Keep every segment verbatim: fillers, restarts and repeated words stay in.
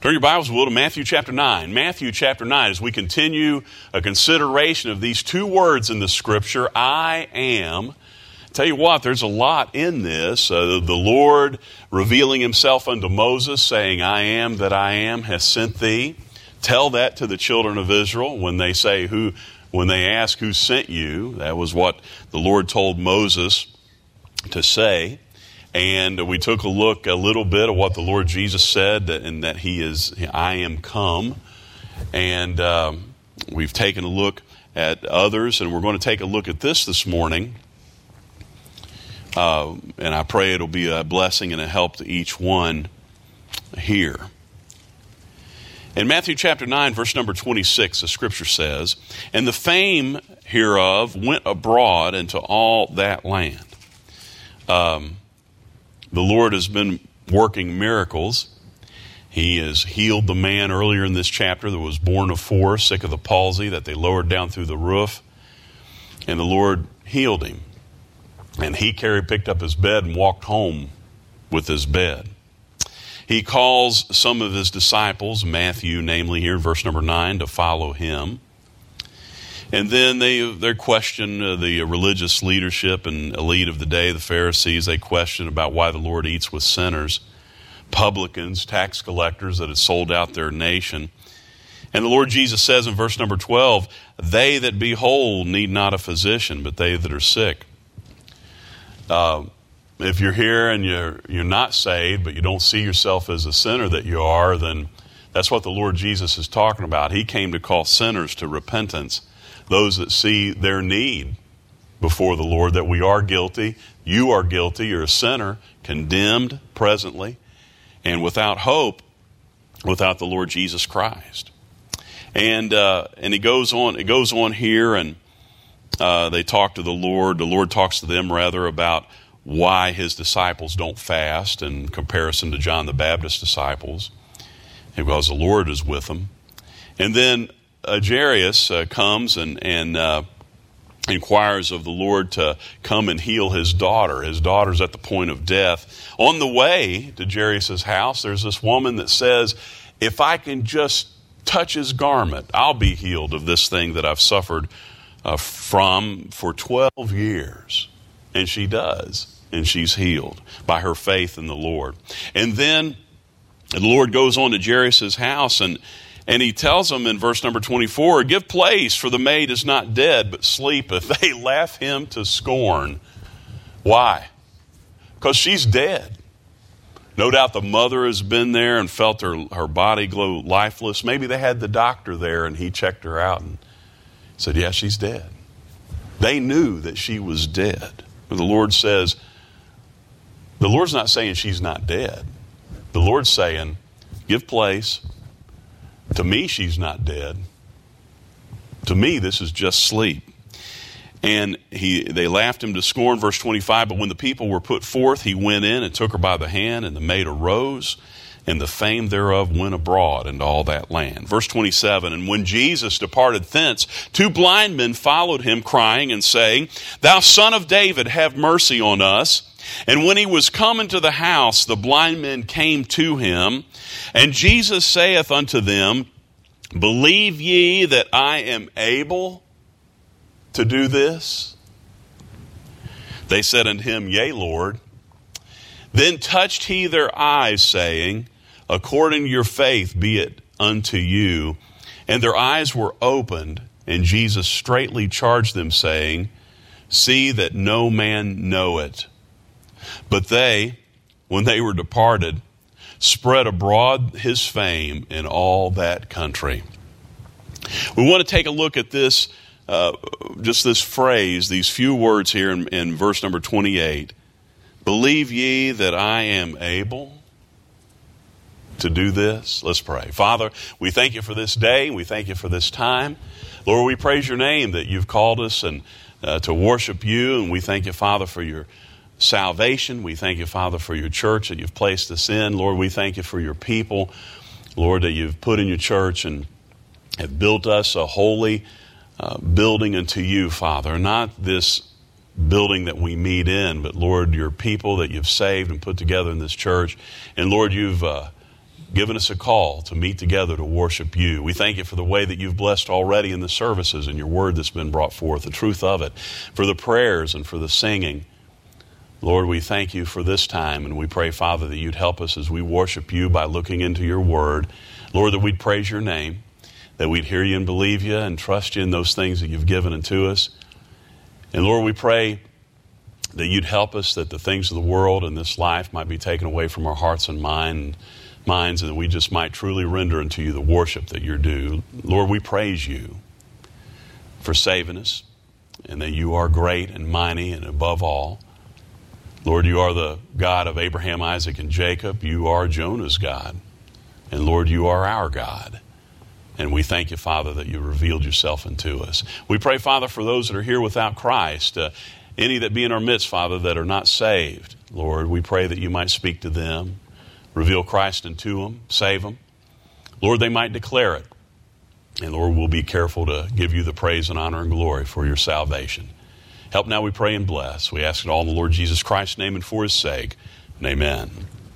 Turn your Bibles, will, to Matthew chapter nine. Matthew chapter nine, as we continue a consideration of these two words in the Scripture, I am. Tell you what, there's a lot in this. Uh, the Lord revealing himself unto Moses, saying, I am that I am has sent thee. Tell that to the children of Israel when they say, who, when they ask who sent you. That was what the Lord told Moses to say. And we took a look a little bit at what the Lord Jesus said, and that he is, I am come. And um, we've taken a look at others, and we're going to take a look at this this morning. Uh, and I pray it'll be a blessing and a help to each one here. In Matthew chapter nine, verse number twenty-six, the Scripture says, and the fame hereof went abroad into all that land. Um, the Lord has been working miracles. He has healed the man earlier in this chapter that was born of four, sick of the palsy, that they lowered down through the roof. And the Lord healed him. And he carried, picked up his bed and walked home with his bed. He calls some of his disciples, Matthew namely here in verse number nine, to follow him. And then they they question uh, the religious leadership and elite of the day, the Pharisees. They question about why the Lord eats with sinners, publicans, tax collectors that had sold out their nation. And the Lord Jesus says in verse number twelve, they that be whole need not a physician, but they that are sick. Uh, if you're here and you're you're not saved, but you don't see yourself as a sinner that you are, then that's what the Lord Jesus is talking about. He came to call sinners to repentance. Those that see their need before the Lord, that we are guilty, you are guilty, you're a sinner, condemned presently, and without hope, without the Lord Jesus Christ. And uh, and he goes on. It goes on here, and uh, they talk to the Lord. The Lord talks to them rather about why his disciples don't fast in comparison to John the Baptist's disciples, because the Lord is with them. And then Uh, Jairus uh, comes and, and uh, inquires of the Lord to come and heal his daughter. His daughter's at the point of death. On the way to Jairus' house, there's this woman that says, if I can just touch his garment, I'll be healed of this thing that I've suffered uh, from for twelve years. And she does, and she's healed by her faith in the Lord. And then the Lord goes on to Jairus' house, and And he tells them in verse number twenty-four, give place, for the maid is not dead, but sleepeth. They laugh him to scorn. Why? Because she's dead. No doubt the mother has been there and felt her, her body glow lifeless. Maybe they had the doctor there and he checked her out and said, yeah, she's dead. They knew that she was dead. But the Lord says, the Lord's not saying she's not dead. The Lord's saying, give place. To me, she's not dead. To me, this is just sleep. And he, they laughed him to scorn, verse twenty-five. But when the people were put forth, he went in and took her by the hand, and the maid arose, and the fame thereof went abroad into all that land. Verse twenty-seven, and when Jesus departed thence, two blind men followed him, crying and saying, Thou Son of David, have mercy on us. And when he was come into the house, the blind men came to him. And Jesus saith unto them, Believe ye that I am able to do this? They said unto him, Yea, Lord. Then touched he their eyes, saying, According to your faith be it unto you. And their eyes were opened, and Jesus straitly charged them, saying, See that no man know it. But they, when they were departed, spread abroad his fame in all that country. We want to take a look at this, uh, just this phrase, these few words here in, in verse number twenty-eight. Believe ye that I am able to do this? Let's pray. Father, we thank you for this day. We thank you for this time. Lord, we praise your name that you've called us and uh, to worship you. And we thank you, Father, for your salvation. We thank you, Father, for your church that you've placed us in. Lord, we thank you for your people, Lord, that you've put in your church and have built us a holy uh, building unto you, Father. Not this building that we meet in, but Lord, your people that you've saved and put together in this church. And Lord, you've uh, given us a call to meet together to worship you. We thank you for the way that you've blessed already in the services and your word that's been brought forth, the truth of it, for the prayers and for the singing. Lord, we thank you for this time, and we pray, Father, that you'd help us as we worship you by looking into your word. Lord, that we'd praise your name, that we'd hear you and believe you and trust you in those things that you've given unto us. And Lord, we pray that you'd help us that the things of the world and this life might be taken away from our hearts and mind, minds, and that we just might truly render unto you the worship that you're due. Lord, we praise you for saving us, and that you are great and mighty and above all. Lord, you are the God of Abraham, Isaac, and Jacob. You are Jonah's God. And Lord, you are our God. And we thank you, Father, that you revealed yourself unto us. We pray, Father, for those that are here without Christ, uh, any that be in our midst, Father, that are not saved. Lord, we pray that you might speak to them, reveal Christ unto them, save them. Lord, they might declare it. And Lord, we'll be careful to give you the praise and honor and glory for your salvation. Help now, we pray and bless. We ask it all in the Lord Jesus Christ's name and for his sake. And amen.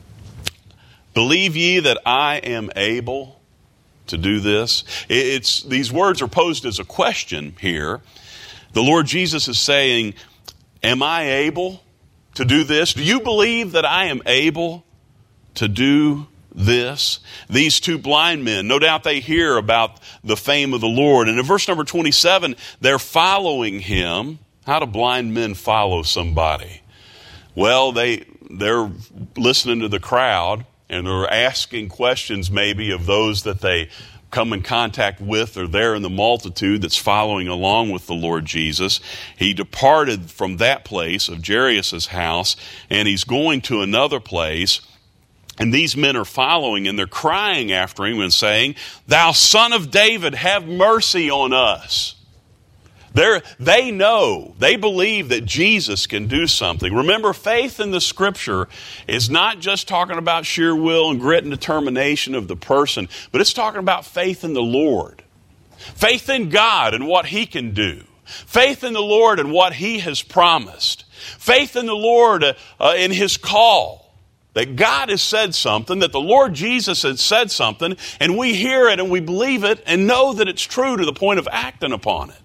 Believe ye that I am able to do this? It's, these words are posed as a question here. The Lord Jesus is saying, am I able to do this? Do you believe that I am able to do this? These two blind men, no doubt they hear about the fame of the Lord. And in verse number twenty-seven, they're following him. How do blind men follow somebody? Well, they, they're listening to the crowd, and they're asking questions maybe of those that they come in contact with or there in the multitude that's following along with the Lord Jesus. He departed from that place of Jairus' house, and he's going to another place. And these men are following, and they're crying after him and saying, "Thou Son of David, have mercy on us." They're, they know, they believe that Jesus can do something. Remember, faith in the Scripture is not just talking about sheer will and grit and determination of the person, but it's talking about faith in the Lord. Faith in God and what he can do. Faith in the Lord and what he has promised. Faith in the Lord uh, uh, in his call. That God has said something, that the Lord Jesus has said something, and we hear it and we believe it and know that it's true to the point of acting upon it.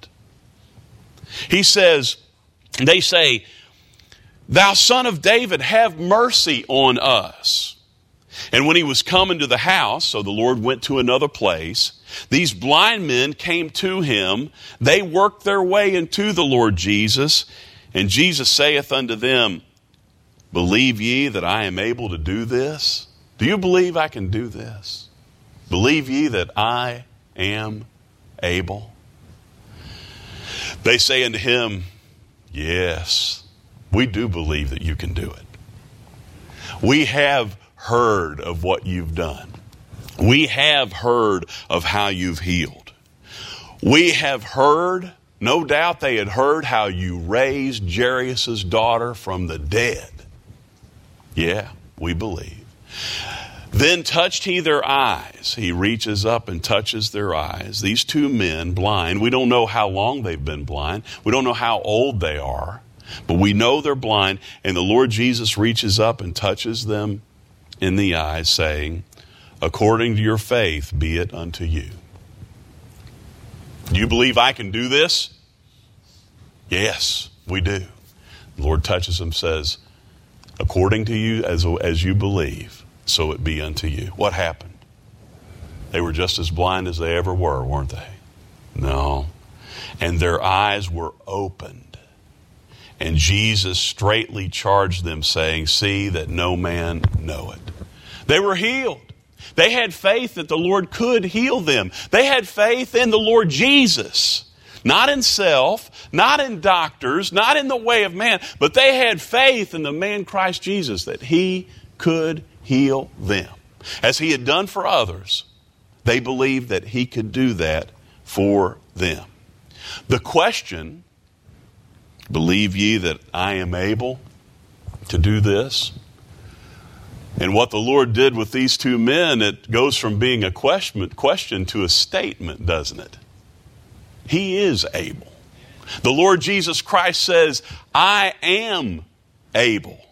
He says, they say, "Thou Son of David, have mercy on us." And when he was coming to the house, so the Lord went to another place, these blind men came to him. They worked their way into the Lord Jesus. And Jesus saith unto them, "Believe ye that I am able to do this?" Do you believe I can do this? Believe ye that I am able? They say unto him, "Yes, we do believe that you can do it. We have heard of what you've done. We have heard of how you've healed. We have heard," no doubt they had heard, "how you raised Jairus' daughter from the dead." Yeah, we believe. Then touched he their eyes. He reaches up and touches their eyes. These two men, blind, we don't know how long they've been blind. We don't know how old they are. But we know they're blind. And the Lord Jesus reaches up and touches them in the eyes, saying, "According to your faith, be it unto you." Do you believe I can do this? Yes, we do. The Lord touches them, says, "According to you, as, as you believe, so it be unto you." What happened? They were just as blind as they ever were, weren't they? No. And their eyes were opened. And Jesus straightly charged them, saying, "See that no man know it." They were healed. They had faith that the Lord could heal them. They had faith in the Lord Jesus. Not in self, not in doctors, not in the way of man, but they had faith in the man Christ Jesus that he could heal them. As he had done for others, they believed that he could do that for them. The question, believe ye that I am able to do this? And what the Lord did with these two men, it goes from being a question, question to a statement, doesn't it? He is able. The Lord Jesus Christ says, "I am able."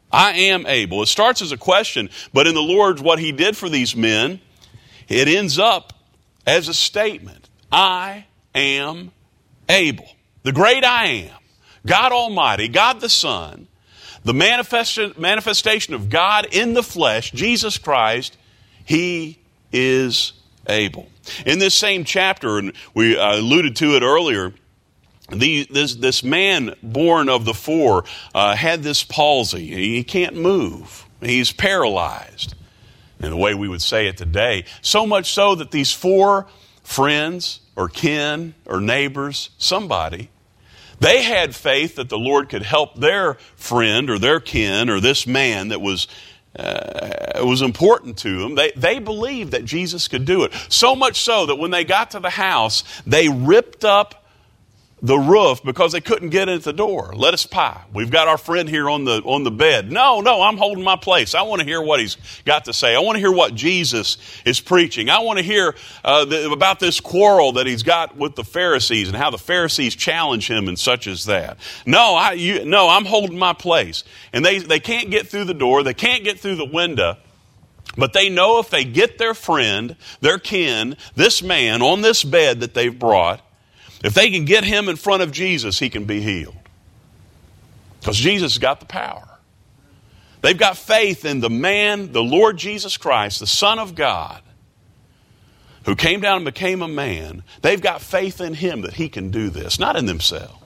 I am able. It starts as a question, but in the Lord, what he did for these men, it ends up as a statement. I am able. The great I am, God Almighty, God the Son, the manifest- manifestation of God in the flesh, Jesus Christ, he is able. In this same chapter, and we uh, alluded to it earlier, The, this, this man born of the four uh, had this palsy. He can't move. He's paralyzed, in the way we would say it today. So much so that these four friends or kin or neighbors, somebody, they had faith that the Lord could help their friend or their kin or this man that was uh, was important to them. They, they believed that Jesus could do it. So much so that when they got to the house, they ripped up the roof because they couldn't get in at the door. Let us pie. We've got our friend here on the on the bed. No, no, I'm holding my place. I want to hear what he's got to say. I want to hear what Jesus is preaching. I want to hear uh, the, about this quarrel that he's got with the Pharisees and how the Pharisees challenge him and such as that. No, I you, no, I'm holding my place. And they they can't get through the door. They can't get through the window. But they know if they get their friend, their kin, this man on this bed that they've brought, if they can get him in front of Jesus, he can be healed. Because Jesus has got the power. They've got faith in the man, the Lord Jesus Christ, the Son of God, who came down and became a man. They've got faith in him that he can do this, not in themselves.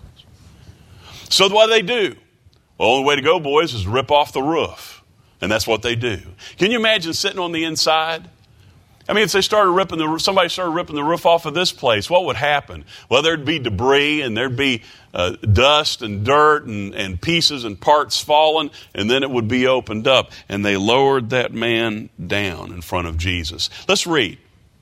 So what do they do? Well, the only way to go, boys, is rip off the roof. And that's what they do. Can you imagine sitting on the inside? I mean, if they started ripping the somebody started ripping the roof off of this place, what would happen? Well, there'd be debris and there'd be uh, dust and dirt and, and pieces and parts falling, and then it would be opened up. And they lowered that man down in front of Jesus. Let's read.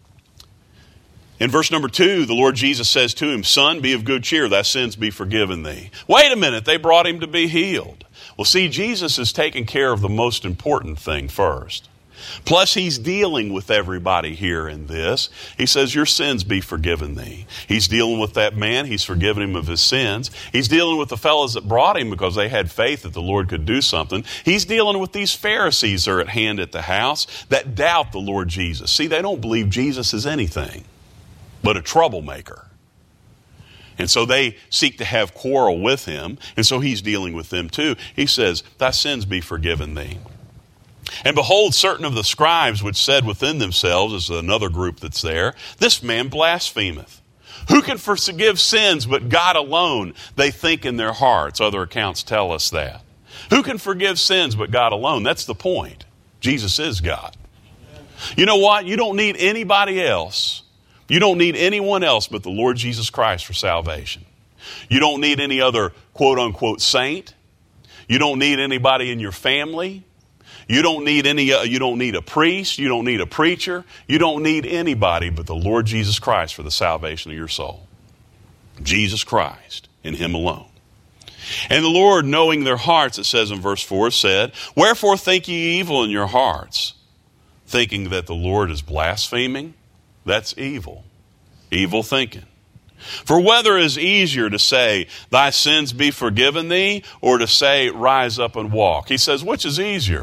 In verse number two, the Lord Jesus says to him, "Son, be of good cheer, thy sins be forgiven thee." Wait a minute, they brought him to be healed. Well, see, Jesus is taking care of the most important thing first. Plus, he's dealing with everybody here in this. He says, your sins be forgiven thee. He's dealing with that man. He's forgiven him of his sins. He's dealing with the fellows that brought him because they had faith that the Lord could do something. He's dealing with these Pharisees that are at hand at the house that doubt the Lord Jesus. See, they don't believe Jesus is anything but a troublemaker. And so they seek to have quarrel with him. And so he's dealing with them too. He says, thy sins be forgiven thee. And behold, certain of the scribes which said within themselves, as another group that's there, this man blasphemeth. Who can forgive sins but God alone? They think in their hearts. Other accounts tell us that. Who can forgive sins but God alone? That's the point. Jesus is God. You know what? You don't need anybody else. You don't need anyone else but the Lord Jesus Christ for salvation. You don't need any other quote-unquote saint. You don't need anybody in your family. You don't need any. Uh, you don't need a priest. You don't need a preacher. You don't need anybody but the Lord Jesus Christ for the salvation of your soul. Jesus Christ and him alone. And the Lord, knowing their hearts, it says in verse four, said, wherefore think ye evil in your hearts, thinking that the Lord is blaspheming? That's evil. Evil thinking. For whether is easier to say, thy sins be forgiven thee, or to say, rise up and walk? He says, which is easier?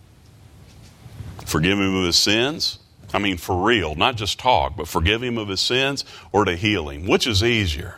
Forgive him of his sins? I mean, for real, not just talk, but forgive him of his sins or to heal him. Which is easier?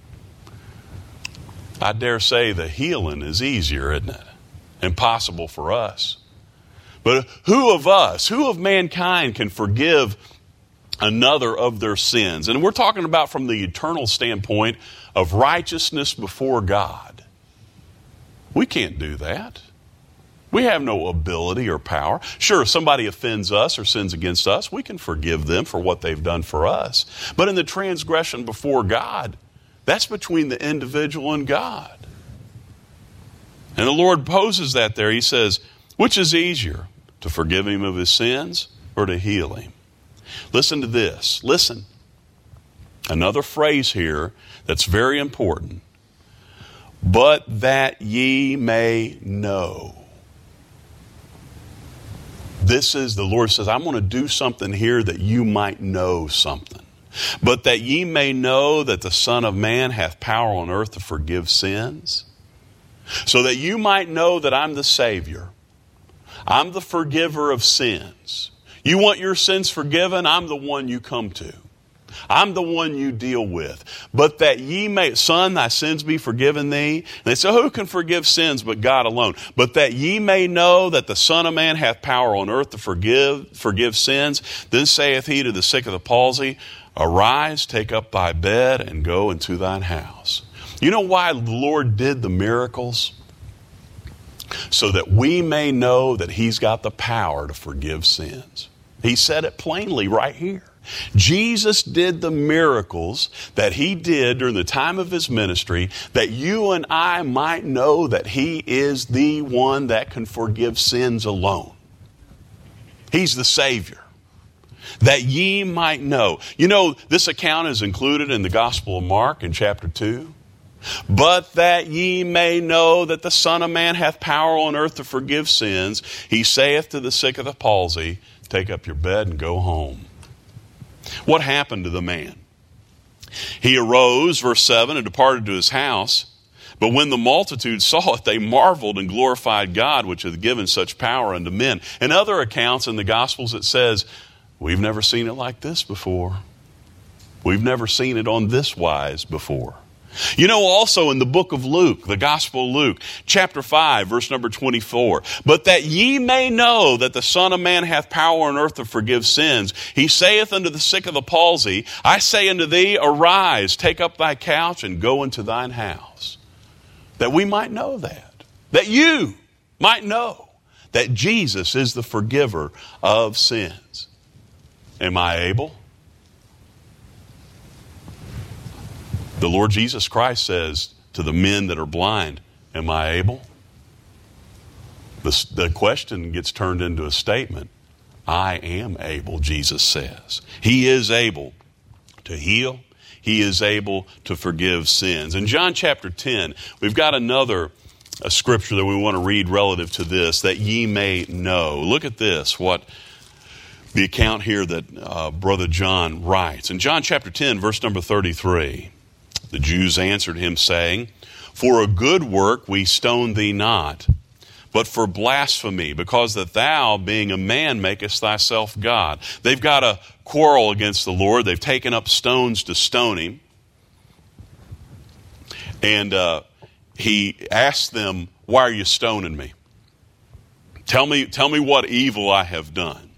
I dare say the healing is easier, isn't it? Impossible for us. But who of us, who of mankind can forgive another of their sins? And we're talking about from the eternal standpoint of righteousness before God. We can't do that. We have no ability or power. Sure, if somebody offends us or sins against us, we can forgive them for what they've done for us. But in the transgression before God, that's between the individual and God. And the Lord poses that there. He says, which is easier, to forgive him of his sins or to heal him? Listen to this. Listen. Another phrase here that's very important. But that ye may know. This is, the Lord says, I'm going to do something here that you might know something. But that ye may know that the Son of Man hath power on earth to forgive sins. so that you might know that I'm the Savior. I'm the forgiver of sins. You want your sins forgiven? I'm the one you come to. I'm the one you deal with. But that ye may, son, thy sins be forgiven thee. And they say, who can forgive sins but God alone? But that ye may know that the Son of Man hath power on earth to forgive, forgive sins. Then saith he to the sick of the palsy, arise, take up thy bed, and go into thine house. You know why the Lord did the miracles? So that we may know that he's got the power to forgive sins. He said it plainly right here. Jesus did the miracles that he did during the time of his ministry that you and I might know that he is the one that can forgive sins alone. He's the Savior. That ye might know. You know, this account is included in the Gospel of Mark in chapter two. But that ye may know that the Son of Man hath power on earth to forgive sins, he saith to the sick of the palsy, take up your bed and go home. What happened to the man? He arose, verse seven, and departed to his house. But when the multitude saw it, they marveled and glorified God, which hath given such power unto men. In other accounts in the Gospels it says, we've never seen it like this before. We've never seen it on this wise before. You know, also in the book of Luke, the Gospel of Luke, chapter five, verse number twenty-four, but that ye may know that the Son of Man hath power on earth to forgive sins, he saith unto the sick of the palsy, I say unto thee, arise, take up thy couch, and go into thine house. That we might know that. That you might know that Jesus is the forgiver of sins. Am I able? The Lord Jesus Christ says to the men that are blind, am I able? The, the question gets turned into a statement. I am able, Jesus says. He is able to heal. He is able to forgive sins. In John chapter ten, we've got another a scripture that we want to read relative to this, that ye may know. Look at this, what the account here that uh, Brother John writes. In John chapter ten, verse number thirty-three, the Jews answered him, saying, for a good work we stone thee not, but for blasphemy, because that thou, being a man, makest thyself God. They've got a quarrel against the Lord. They've taken up stones to stone him. And uh, he asked them, why are you stoning me? Tell me, tell me what evil I have done.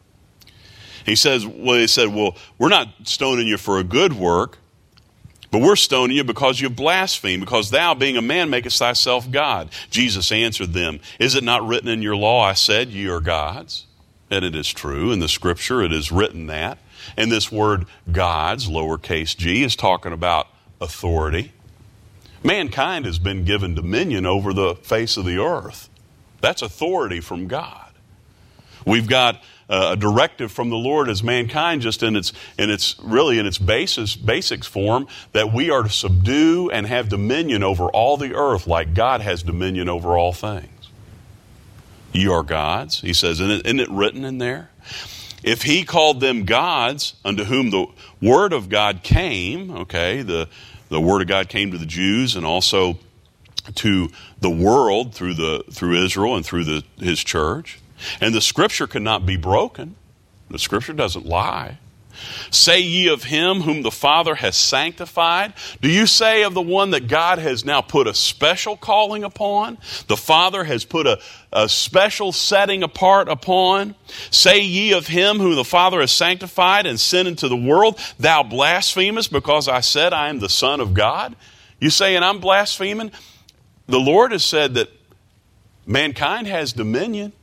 He says, well, he said, well, we're not stoning you for a good work, but we're stoning you because you blaspheme, because thou, being a man, makest thyself God. Jesus answered them, is it not written in your law, I said, ye are gods? And it is true. In the scripture, it is written that. And this word gods, lowercase g, is talking about authority. Mankind has been given dominion over the face of the earth. That's authority from God. We've got a directive from the Lord as mankind, just in its in its really in its basis basics form, that we are to subdue and have dominion over all the earth, like God has dominion over all things. You are gods, he says. Isn't it, isn't it written in there? If he called them gods, unto whom the word of God came, okay, the the word of God came to the Jews and also to the world through the through Israel and through the his church. And the scripture cannot be broken. The scripture doesn't lie. Say ye of him whom the Father has sanctified? Do you say of the one that God has now put a special calling upon? The Father has put a, a special setting apart upon? Say ye of him whom the Father has sanctified and sent into the world, thou blasphemest because I said I am the Son of God? You saying I'm blaspheming? The Lord has said that mankind has dominion.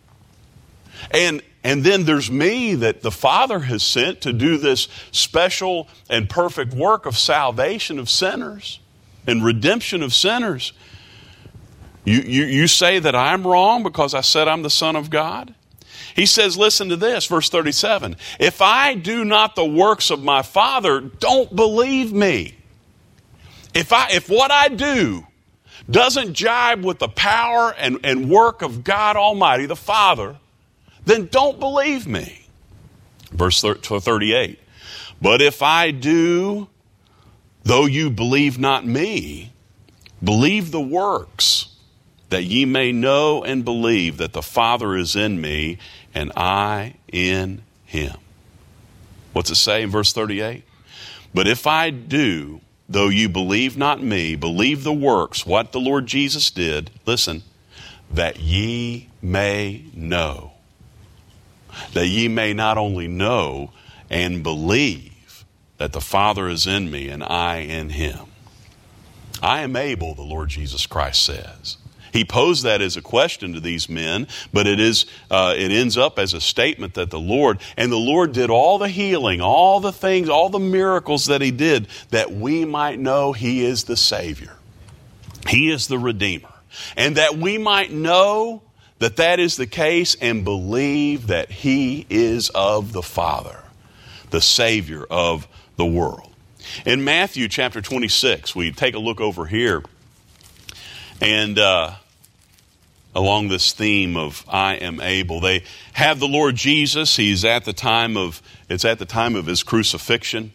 And and then there's me that the Father has sent to do this special and perfect work of salvation of sinners and redemption of sinners. You, you, you say that I'm wrong because I said I'm the Son of God? He says, listen to this, verse thirty-seven. If I do not the works of my Father, don't believe me. If I if what I do doesn't jibe with the power and, and work of God Almighty, the Father, then don't believe me. Verse thirty-eight. But if I do, though you believe not me, Believe the works, that ye may know and believe that the Father is in me and I in him. What's it say in verse thirty-eight? But if I do, though you believe not me, believe the works, what the Lord Jesus did, listen, that ye may know. That ye may not only know and believe that the Father is in me and I in him. I am able, the Lord Jesus Christ says. He posed that as a question to these men, but it is uh, it ends up as a statement that the Lord, and the Lord did all the healing, all the things, all the miracles that he did, that we might know he is the Savior. He is the Redeemer. And that we might know that that is the case and believe that he is of the Father, the Savior of the world. In Matthew chapter twenty-six, we take a look over here. And uh, along this theme of I am able, they have the Lord Jesus. He's at the time of, it's at the time of his crucifixion.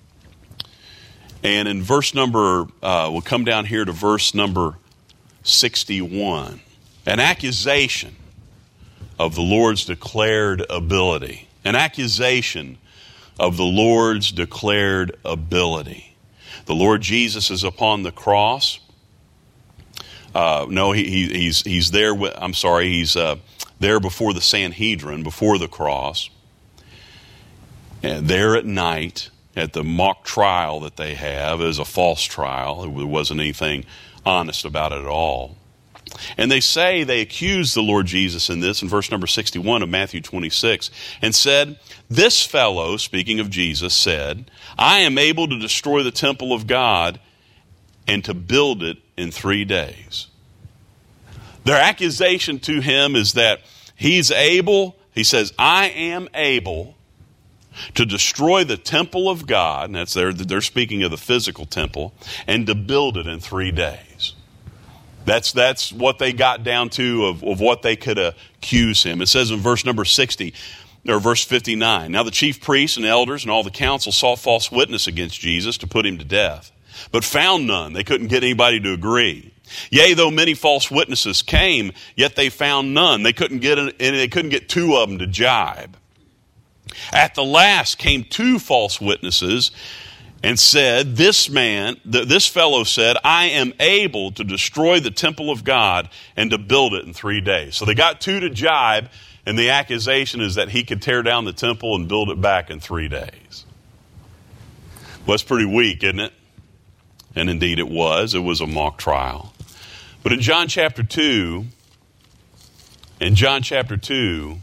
And in verse number, uh, we'll come down here to verse number sixty-one. An accusation of the Lord's declared ability. An accusation of the Lord's declared ability. The Lord Jesus is upon the cross. Uh, no, he, he, he's he's there. With, I'm sorry, he's uh, there before the Sanhedrin, before the cross, and there at night at the mock trial that they have is a false trial. There wasn't anything honest about it at all. And they say, they accuse the Lord Jesus in this, in verse number sixty-one of Matthew twenty-six, and said, this fellow, speaking of Jesus, said, I am able to destroy the temple of God and to build it in three days. Their accusation to him is that he's able, he says, I am able to destroy the temple of God, and that's they're, they're speaking of the physical temple, and to build it in three days. That's that's what they got down to of, of what they could accuse him. It says in verse number sixty, or verse fifty-nine, now the chief priests and elders and all the council sought false witness against Jesus to put him to death, but found none. They couldn't get anybody to agree. Yea, though many false witnesses came, yet they found none. They couldn't get an, and they couldn't get two of them to jibe. At the last came two false witnesses and said, this man, th- this fellow said, I am able to destroy the temple of God and to build it in three days. So they got two to jibe, and the accusation is that he could tear down the temple and build it back in three days. Well, that's pretty weak, isn't it? And indeed it was. It was a mock trial. But in John chapter two, in John chapter two,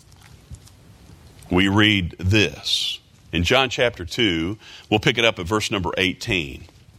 we read this. In John chapter two, we'll pick it up at verse number eighteen.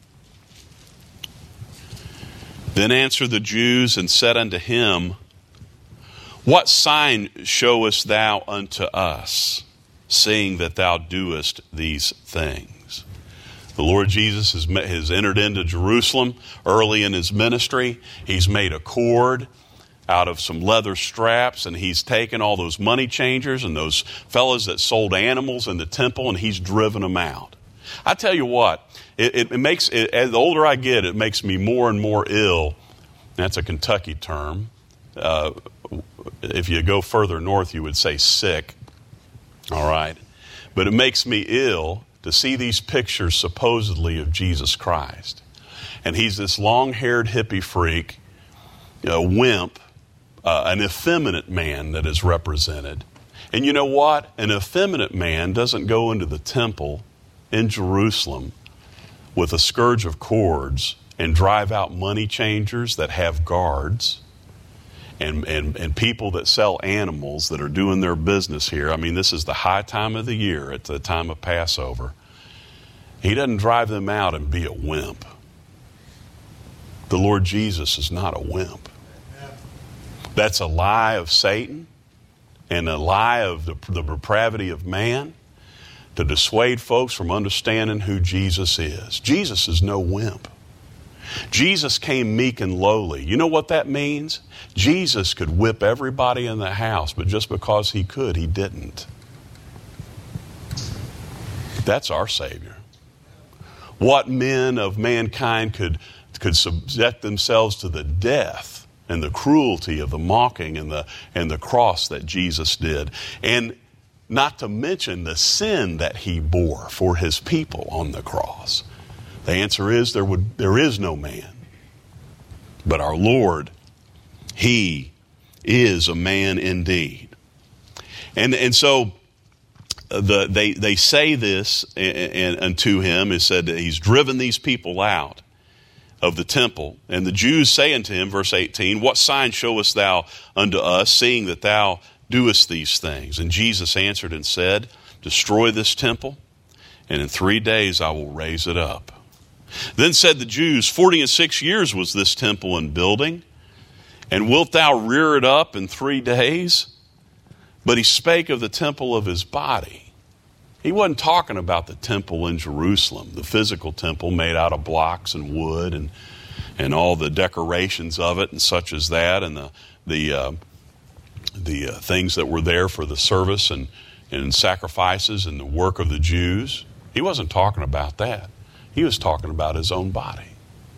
Then answered the Jews and said unto him, what sign showest thou unto us, seeing that thou doest these things? The Lord Jesus has, met, has entered into Jerusalem early in his ministry. He's made a cord out of some leather straps, and he's taken all those money changers and those fellows that sold animals in the temple, and he's driven them out. I tell you what, it, it, it makes it, as the older I get, it makes me more and more ill. That's a Kentucky term. Uh, if you go further north, you would say sick. All right, but it makes me ill to see these pictures supposedly of Jesus Christ, and he's this long-haired hippie freak, a wimp. Uh, an effeminate man that is represented. And you know what? An effeminate man doesn't go into the temple in Jerusalem with a scourge of cords and drive out money changers that have guards and, and, and people that sell animals that are doing their business here. I mean, this is the high time of the year at the time of Passover. He doesn't drive them out and be a wimp. The Lord Jesus is not a wimp. That's a lie of Satan and a lie of the, the depravity of man to dissuade folks from understanding who Jesus is. Jesus is no wimp. Jesus came meek and lowly. You know what that means? Jesus could whip everybody in the house, but just because he could, he didn't. That's our Savior. What men of mankind could could subject themselves to the death and the cruelty of the mocking and the and the cross that Jesus did. And not to mention the sin that he bore for his people on the cross. The answer is there would there is no man. But our Lord, he is a man indeed. And and so the they they say this and, and unto him, is said that he's driven these people out of the temple. And the Jews say unto him, verse eighteen, what sign showest thou unto us, seeing that thou doest these things? And Jesus answered and said, destroy this temple, and in three days I will raise it up. Then said the Jews, forty and six years was this temple in building, and wilt thou rear it up in three days? But he spake of the temple of his body. He wasn't talking about the temple in Jerusalem, the physical temple made out of blocks and wood and and all the decorations of it and such as that, and the the uh, the uh, things that were there for the service and, and sacrifices and the work of the Jews. He wasn't talking about that. He was talking about his own body.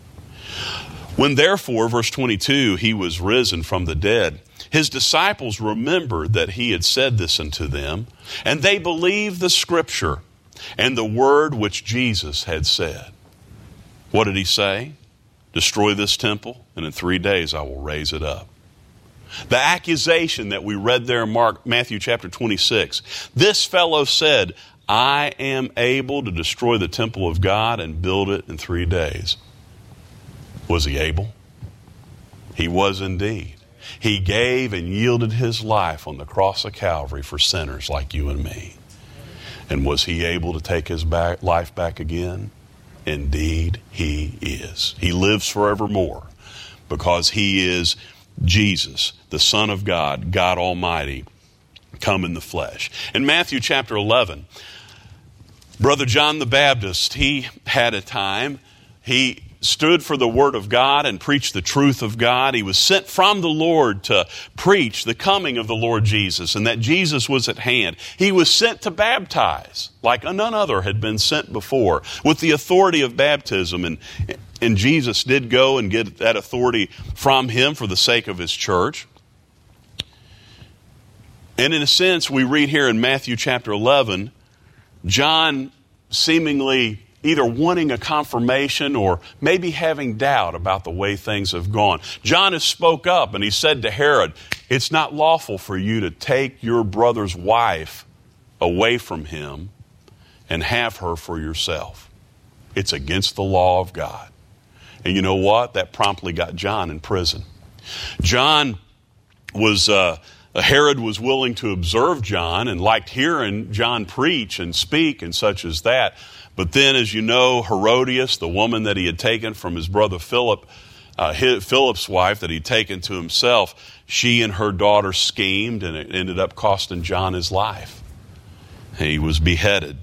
When therefore, verse twenty-two, he was risen from the dead, his disciples remembered that he had said this unto them, and they believed the scripture and the word which Jesus had said. What did he say? Destroy this temple, and in three days I will raise it up. The accusation that we read there in Mark, Matthew chapter twenty-six, this fellow said, I am able to destroy the temple of God and build it in three days. Was he able? He was indeed. He gave and yielded his life on the cross of Calvary for sinners like you and me. And was he able to take his back, life back again? Indeed, he is. He lives forevermore because he is Jesus, the Son of God, God Almighty, come in the flesh. In Matthew chapter eleven, Brother John the Baptist, he had a time, he stood for the Word of God and preached the truth of God. He was sent from the Lord to preach the coming of the Lord Jesus and that Jesus was at hand. He was sent to baptize like none other had been sent before with the authority of baptism. And, and Jesus did go and get that authority from him for the sake of his church. And in a sense, we read here in Matthew chapter eleven, John seemingly either wanting a confirmation or maybe having doubt about the way things have gone. John has spoke up and he said to Herod, it's not lawful for you to take your brother's wife away from him and have her for yourself. It's against the law of God. And you know what? That promptly got John in prison. John was, uh, Herod was willing to observe John and liked hearing John preach and speak and such as that. But then, as you know, Herodias, the woman that he had taken from his brother Philip, uh, his, Philip's wife that he'd taken to himself, she and her daughter schemed, and it ended up costing John his life. He was beheaded.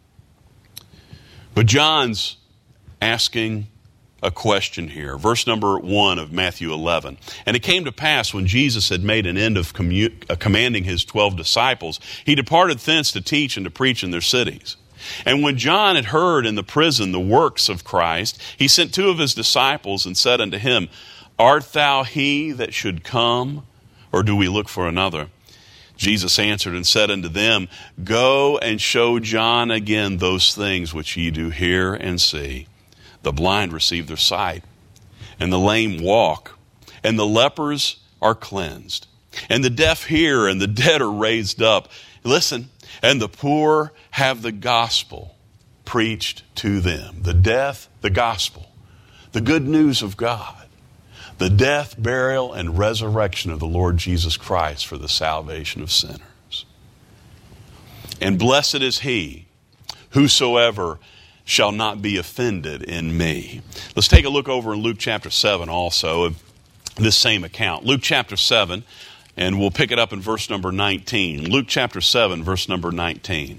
But John's asking a question here. Verse number one of Matthew eleven. And it came to pass when Jesus had made an end of commu- uh, commanding his twelve disciples, he departed thence to teach and to preach in their cities. And when John had heard in the prison the works of Christ, he sent two of his disciples and said unto him, art thou he that should come, or do we look for another? Jesus answered and said unto them, go and show John again those things which ye do hear and see. The blind receive their sight, and the lame walk, and the lepers are cleansed, and the deaf hear, and the dead are raised up. Listen, and the poor have the gospel preached to them. The death, the gospel, the good news of God, the death, burial, and resurrection of the Lord Jesus Christ for the salvation of sinners. And blessed is he whosoever shall not be offended in me. Let's take a look over in Luke chapter seven also, of this same account. Luke chapter seven, and we'll pick it up in verse number nineteen. Luke chapter seven, verse number nineteen.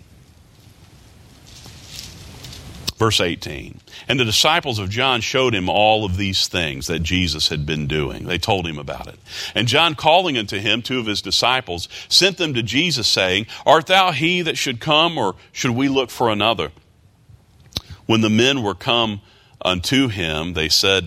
Verse eighteen. And the disciples of John showed him all of these things that Jesus had been doing. They told him about it. And John, calling unto him two of his disciples, sent them to Jesus, saying, art thou he that should come, or should we look for another? When the men were come unto him, they said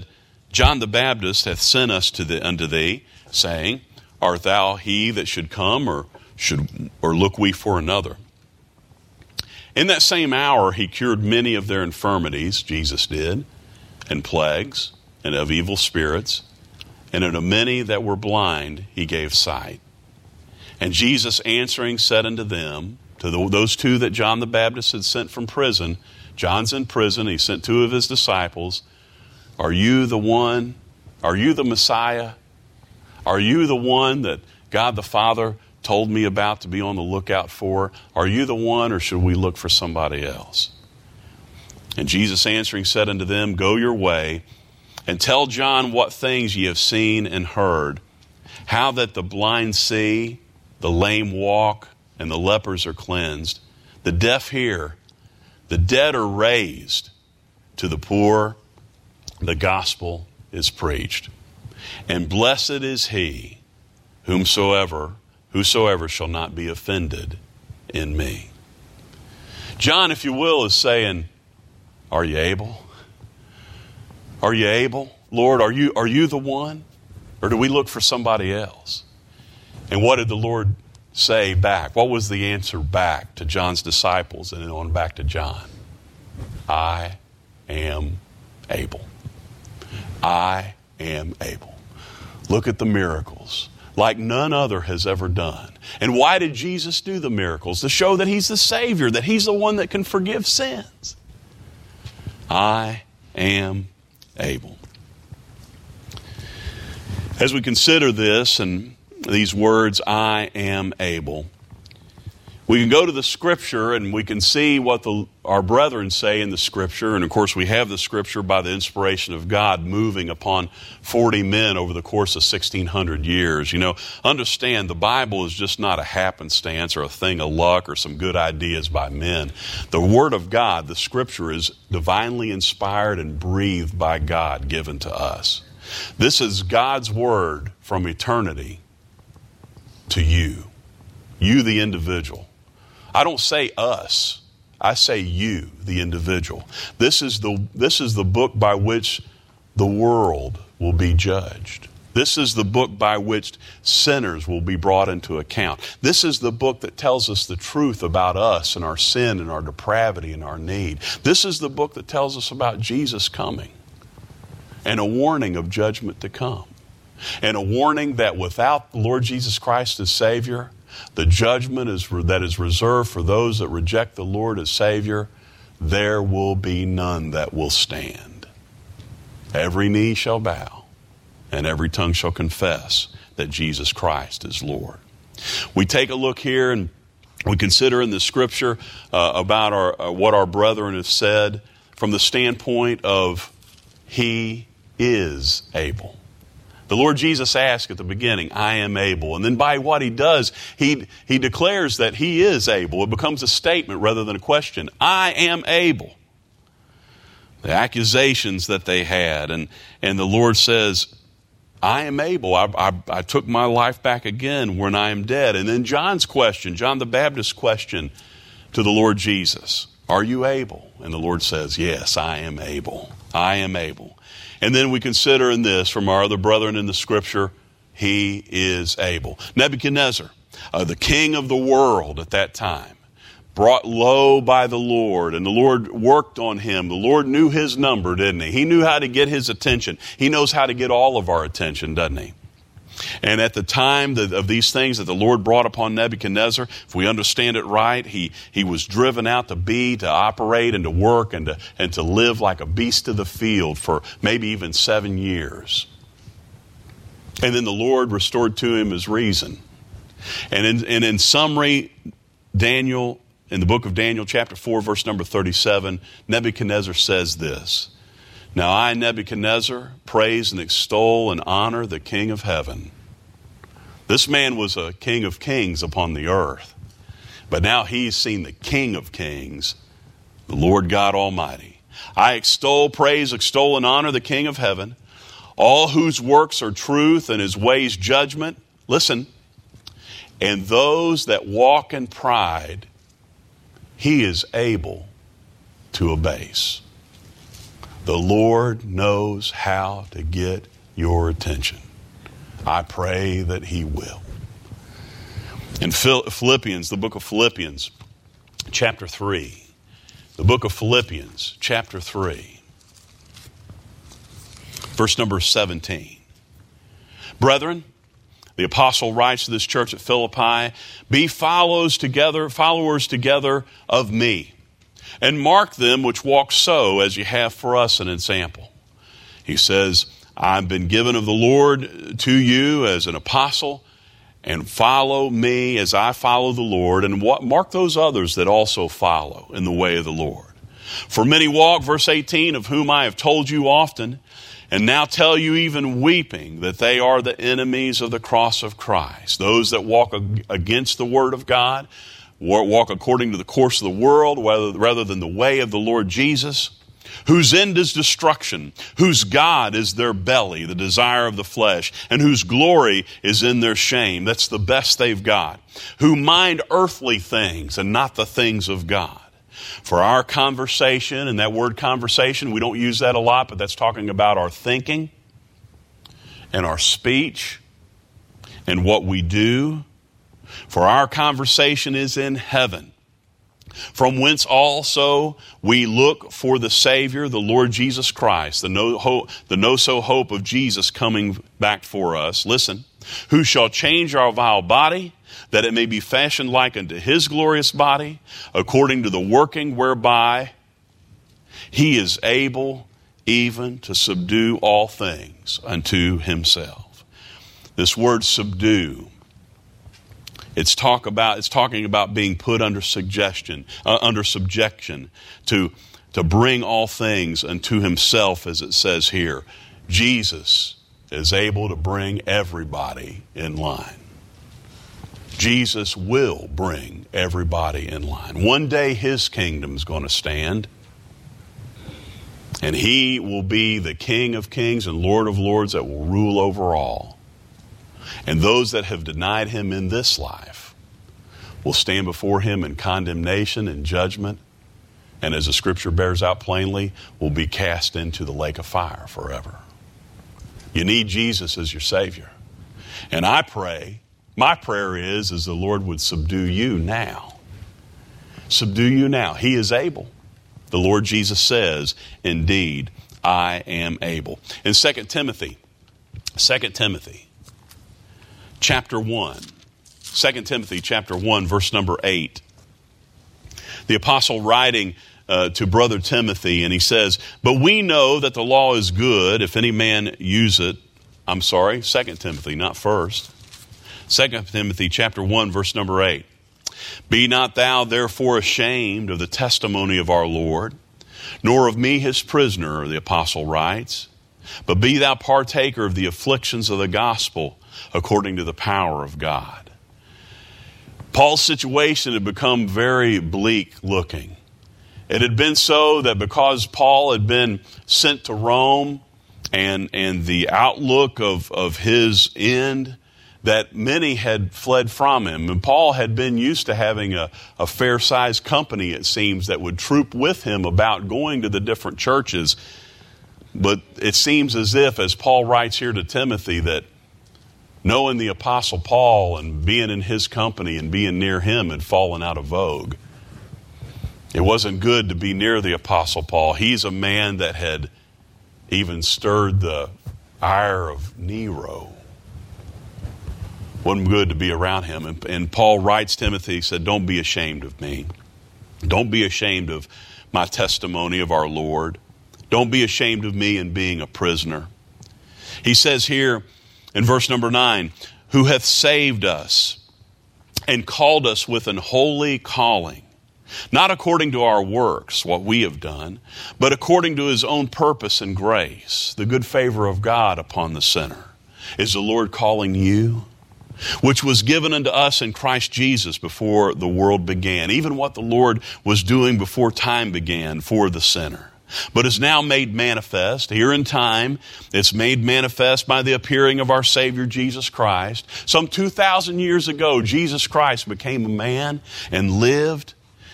John the Baptist hath sent us to the, unto thee, saying, Art thou he that should come, or should or look we for another? In that same hour he cured many of their infirmities, Jesus did, and plagues, and of evil spirits, and unto many that were blind he gave sight. And Jesus answering said unto them, to the, those two that John the Baptist had sent from prison, John's in prison, he sent two of his disciples, Are you the one? Are you the Messiah? Are you the one that God the Father told me about to be on the lookout for? Are you the one, or should we look for somebody else? And Jesus answering said unto them, Go your way, and tell John what things ye have seen and heard, how that the blind see, the lame walk, and the lepers are cleansed, the deaf hear, the dead are raised, to the poor the gospel is preached. And blessed is he whomsoever, whosoever shall not be offended in me. John, if you will, is saying, Are you able? Are you able? Lord, are you, are you the one? Or do we look for somebody else? And what did the Lord say back? What was the answer back to John's disciples and then on back to John? I am able. I am able. Look at the miracles like none other has ever done. And why did Jesus do the miracles? To show that he's the Savior, that he's the one that can forgive sins. I am able. As we consider this and these words, I am able, we can go to the Scripture and we can see what the, our brethren say in the Scripture. And of course we have the Scripture by the inspiration of God moving upon forty men over the course of sixteen hundred years. You know, understand the Bible is just not a happenstance or a thing of luck or some good ideas by men. The Word of God, the Scripture, is divinely inspired and breathed by God, given to us. This is God's Word from eternity to you. You, the individual. I don't say us. I say you, the individual. This is the, this is the book by which the world will be judged. This is the book by which sinners will be brought into account. This is the book that tells us the truth about us and our sin and our depravity and our need. This is the book that tells us about Jesus coming and a warning of judgment to come. And a warning that without the Lord Jesus Christ as Savior, the judgment is, that is reserved for those that reject the Lord as Savior, there will be none that will stand. Every knee shall bow, and every tongue shall confess that Jesus Christ is Lord. We take a look here and we consider in the Scripture uh, about our, uh, what our brethren have said from the standpoint of He is able. The Lord Jesus asked at the beginning, I am able. And then by what He does, He, he declares that He is able. It becomes a statement rather than a question. I am able. The accusations that they had. And, and the Lord says, I am able. I, I, I took my life back again when I am dead. And then John's question, John the Baptist's question to the Lord Jesus, are you able? And the Lord says, yes, I am able. I am able. And then we consider in this from our other brethren in the Scripture, He is able. Nebuchadnezzar, uh, the king of the world at that time, brought low by the Lord, and the Lord worked on him. The Lord knew his number, didn't He? He knew how to get his attention. He knows how to get all of our attention, doesn't He? And at the time that, of these things that the Lord brought upon Nebuchadnezzar, if we understand it right, he, he was driven out to be, to operate, and to work, and to, and to live like a beast of the field for maybe even seven years. And then the Lord restored to him his reason. And in, and in summary, Daniel, in the book of Daniel, chapter four, verse number thirty-seven, Nebuchadnezzar says this, Now I, Nebuchadnezzar, praise and extol and honor the King of heaven. This man was a king of kings upon the earth. But now he's seen the King of kings, the Lord God Almighty. I extol, praise, extol, and honor the King of heaven, all whose works are truth and His ways judgment. Listen, and those that walk in pride, He is able to abase. the Lord knows how to get your attention. I pray that He will. In Philippians, the book of Philippians, chapter three, the book of Philippians, chapter three, verse number seventeen. Brethren, the apostle writes to this church at Philippi, be follows together, followers together of me, and mark them which walk so as ye have for us an example. He says, I've been given of the Lord to you as an apostle, and follow me as I follow the Lord, and what, mark those others that also follow in the way of the Lord. For many walk, verse eighteen, of whom I have told you often, and now tell you even weeping, that they are the enemies of the cross of Christ. Those that walk against the word of God, walk according to the course of the world, rather than the way of the Lord Jesus, whose end is destruction, whose God is their belly, the desire of the flesh, and whose glory is in their shame. That's the best they've got. Who mind earthly things and not the things of God. For our conversation, and that word conversation, we don't use that a lot, but that's talking about our thinking and our speech and what we do. For our conversation is in heaven, from whence also we look for the Savior, the Lord Jesus Christ, the no hope, the no so hope of Jesus coming back for us. Listen, who shall change our vile body, that it may be fashioned like unto His glorious body, according to the working whereby He is able even to subdue all things unto Himself. This word subdue, it's talk about it's talking about being put under suggestion, uh, under subjection, to to bring all things unto Himself, as it says here. Jesus is able to bring everybody in line. Jesus will bring everybody in line. One day His kingdom is going to stand, and He will be the King of kings and Lord of lords that will rule over all. And those that have denied Him in this life will stand before Him in condemnation and judgment, and as the Scripture bears out plainly, will be cast into the lake of fire forever. You need Jesus as your Savior. And I pray, my prayer is, is the Lord would subdue you now. Subdue you now. He is able. The Lord Jesus says, indeed, I am able. In Second Timothy, Second Timothy, chapter one, Second Timothy chapter one, verse number eight. The apostle writing uh, to brother Timothy, and he says, but we know that the law is good if any man use it. I'm sorry, Second Timothy, not First. Second Timothy chapter one, verse number eight. Be not thou therefore ashamed of the testimony of our Lord, nor of me his prisoner, the apostle writes, but be thou partaker of the afflictions of the gospel according to the power of God. Paul's situation had become very bleak looking. It had been so that because Paul had been sent to Rome, and, and the outlook of, of his end, that many had fled from him. And Paul had been used to having a, a fair-sized company, it seems, that would troop with him about going to the different churches. But it seems as if, as Paul writes here to Timothy, that knowing the Apostle Paul and being in his company and being near him had fallen out of vogue. It wasn't good to be near the Apostle Paul. He's a man that had even stirred the ire of Nero. Wasn't good to be around him. And, and Paul writes Timothy, he said, don't be ashamed of me. Don't be ashamed of my testimony of our Lord. Don't be ashamed of me in being a prisoner. He says here in verse number nine, who hath saved us and called us with an holy calling, not according to our works, what we have done, but according to His own purpose and grace, the good favor of God upon the sinner. Is the Lord calling you? Which was given unto us in Christ Jesus before the world began. Even what the Lord was doing before time began for the sinner. But is now made manifest. Here in time, it's made manifest by the appearing of our Savior Jesus Christ. Some two thousand years ago, Jesus Christ became a man and lived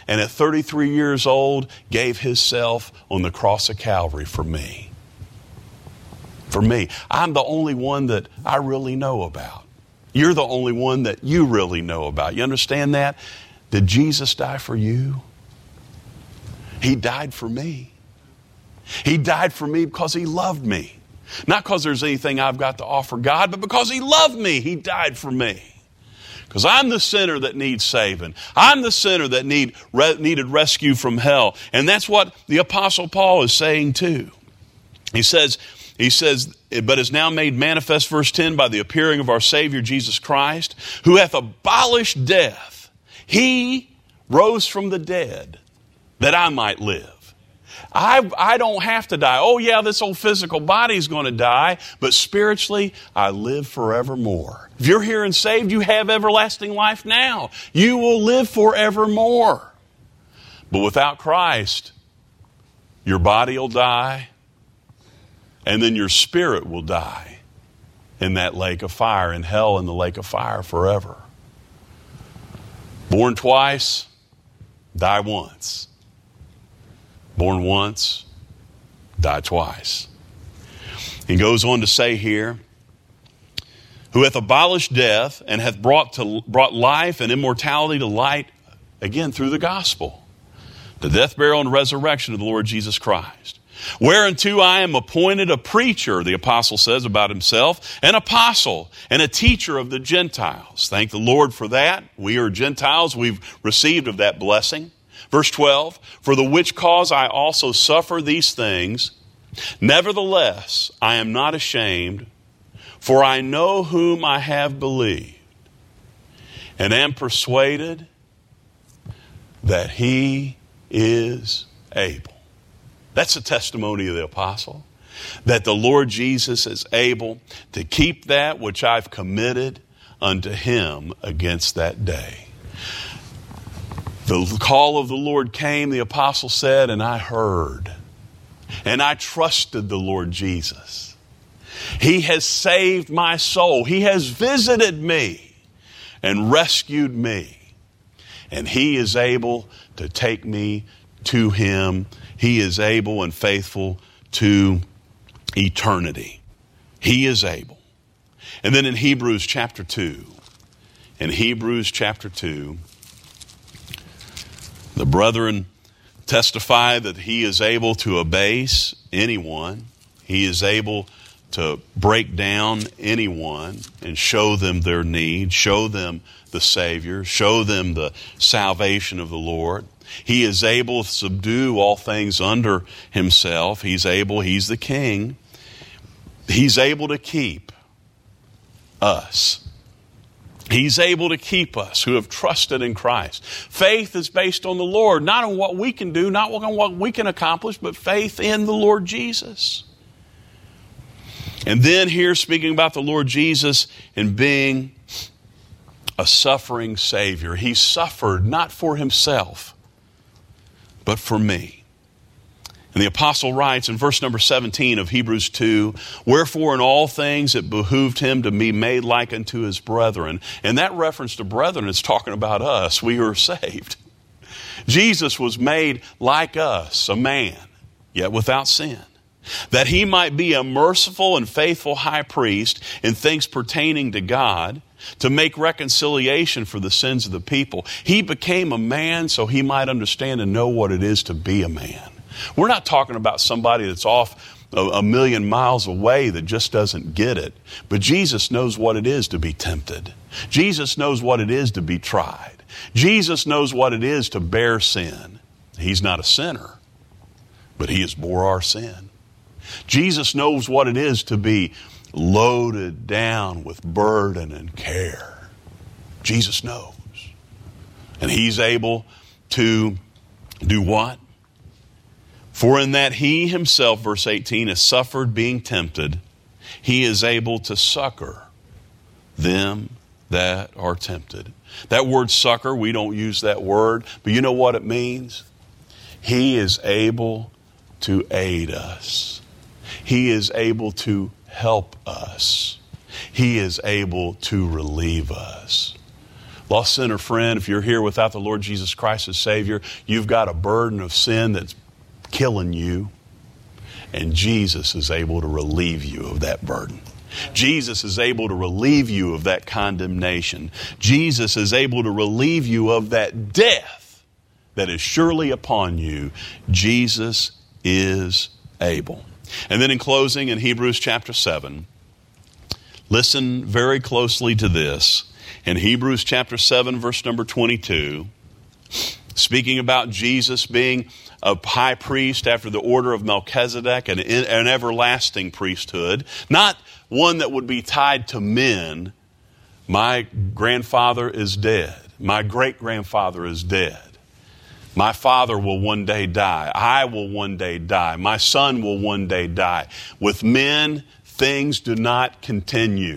and at thirty-three years old gave himself on the cross of Calvary for me. For me. I'm the only one that I really know about. You're the only one that you really know about. You understand that? Did Jesus die for you? He died for me. He died for me because he loved me. Not because there's anything I've got to offer God, but because he loved me. He died for me. Because I'm the sinner that needs saving. I'm the sinner that need, re, needed rescue from hell. And that's what the Apostle Paul is saying too. He says, he says, but is now made manifest, verse ten, by the appearing of our Savior Jesus Christ, who hath abolished death. He rose from the dead that I might live. I, I don't have to die. Oh yeah, this old physical body is going to die, but spiritually, I live forevermore. If you're here and saved, you have everlasting life now. You will live forevermore. But without Christ, your body will die, and then your spirit will die in that lake of fire, in hell, in the lake of fire forever. Born twice, die once. Born once, die twice. He goes on to say here, who hath abolished death and hath brought to brought life and immortality to light, again through the gospel, the death, burial, and resurrection of the Lord Jesus Christ. Whereunto I am appointed a preacher, the apostle says about himself, an apostle and a teacher of the Gentiles. Thank the Lord for that. We are Gentiles. We've received of that blessing. Verse twelve, for the which cause I also suffer these things. Nevertheless, I am not ashamed, for I know whom I have believed, and am persuaded that he is able. That's the testimony of the apostle, that the Lord Jesus is able to keep that which I've committed unto him against that day. The call of the Lord came, the apostle said, and I heard. And I trusted the Lord Jesus. He has saved my soul. He has visited me and rescued me. And he is able to take me to him. He is able and faithful to eternity. He is able. And then in Hebrews chapter two, in Hebrews chapter two, the brethren testify that he is able to abase anyone. He is able to break down anyone and show them their need, show them the Savior, show them the salvation of the Lord. He is able to subdue all things under himself. He's able, he's the king. He's able to keep us. He's able to keep us who have trusted in Christ. Faith is based on the Lord, not on what we can do, not on what we can accomplish, but faith in the Lord Jesus. And then here, speaking about the Lord Jesus and being a suffering Savior. He suffered not for himself, but for me. And the apostle writes in verse number seventeen of Hebrews two, wherefore in all things it behooved him to be made like unto his brethren. And that reference to brethren is talking about us. We are saved. Jesus was made like us, a man, yet without sin, that he might be a merciful and faithful high priest in things pertaining to God, to make reconciliation for the sins of the people. He became a man so he might understand and know what it is to be a man. We're not talking about somebody that's off a million miles away that just doesn't get it. But Jesus knows what it is to be tempted. Jesus knows what it is to be tried. Jesus knows what it is to bear sin. He's not a sinner, but he has bore our sin. Jesus knows what it is to be loaded down with burden and care. Jesus knows. And he's able to do what? For in that he himself, verse eighteen, has suffered being tempted, he is able to succor them that are tempted. That word succor, we don't use that word, but you know what it means? He is able to aid us. He is able to help us. He is able to relieve us. Lost sinner friend, if you're here without the Lord Jesus Christ as Savior, you've got a burden of sin that's killing you. And Jesus is able to relieve you of that burden. Jesus is able to relieve you of that condemnation. Jesus is able to relieve you of that death that is surely upon you. Jesus is able. And then in closing, in Hebrews chapter seven, listen very closely to this. In Hebrews chapter seven, verse number twenty-two, speaking about Jesus being a high priest after the order of Melchizedek, an, an everlasting priesthood, not one that would be tied to men. My grandfather is dead. My great-grandfather is dead. My father will one day die. I will one day die. My son will one day die. With men, things do not continue.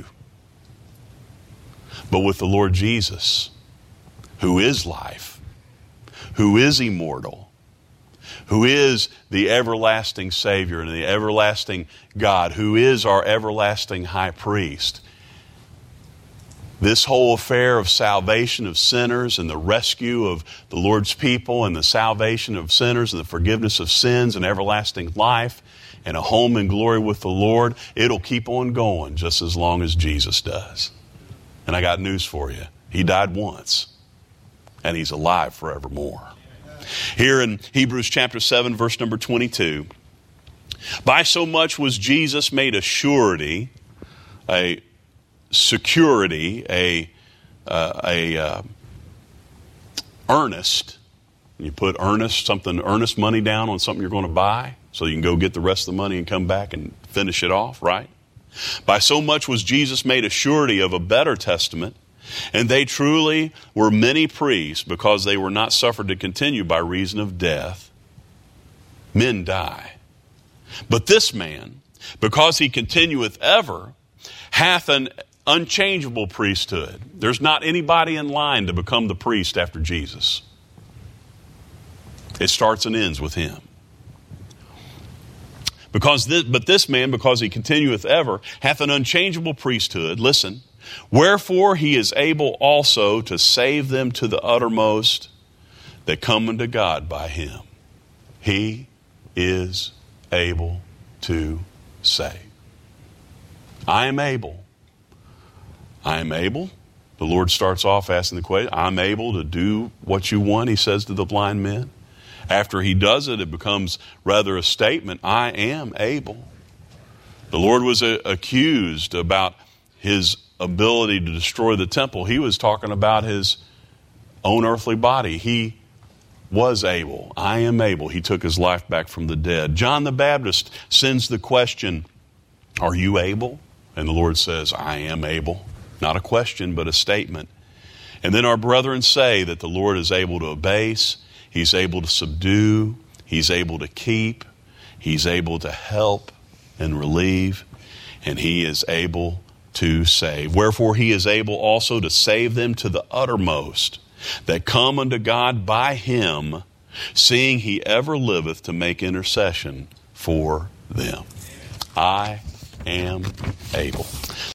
But with the Lord Jesus, who is life, who is immortal, who is the everlasting Savior and the everlasting God, who is our everlasting high priest, this whole affair of salvation of sinners and the rescue of the Lord's people and the salvation of sinners and the forgiveness of sins and everlasting life and a home in glory with the Lord, it'll keep on going just as long as Jesus does. And I got news for you. He died once, and He's alive forevermore. Here in Hebrews chapter seven, verse number twenty-two, by so much was Jesus made a surety, a security, a, uh, a uh, earnest. You put earnest, something, earnest money down on something you're going to buy so you can go get the rest of the money and come back and finish it off, right? By so much was Jesus made a surety of a better testament, and they truly were many priests, because they were not suffered to continue by reason of death. Men die. But this man, because he continueth ever, hath an unchangeable priesthood. There's not anybody in line to become the priest after Jesus. It starts and ends with him. Because this, but this man, because he continueth ever, hath an unchangeable priesthood. Listen, wherefore he is able also to save them to the uttermost that come unto God by him. He is able to save. I am able. I am able. The Lord starts off asking the question, I'm able to do what you want, he says to the blind men. After he does it, it becomes rather a statement, I am able. The Lord was uh, accused about his ability to destroy the temple. He was talking about his own earthly body. He was able. I am able. He took his life back from the dead. John the Baptist sends the question, are you able? And the Lord says, I am able. Not a question, but a statement. And then our brethren say that the Lord is able to abase, He's able to subdue, He's able to keep, He's able to help and relieve, and He is able to save. Wherefore He is able also to save them to the uttermost that come unto God by Him, seeing He ever liveth to make intercession for them. I am able.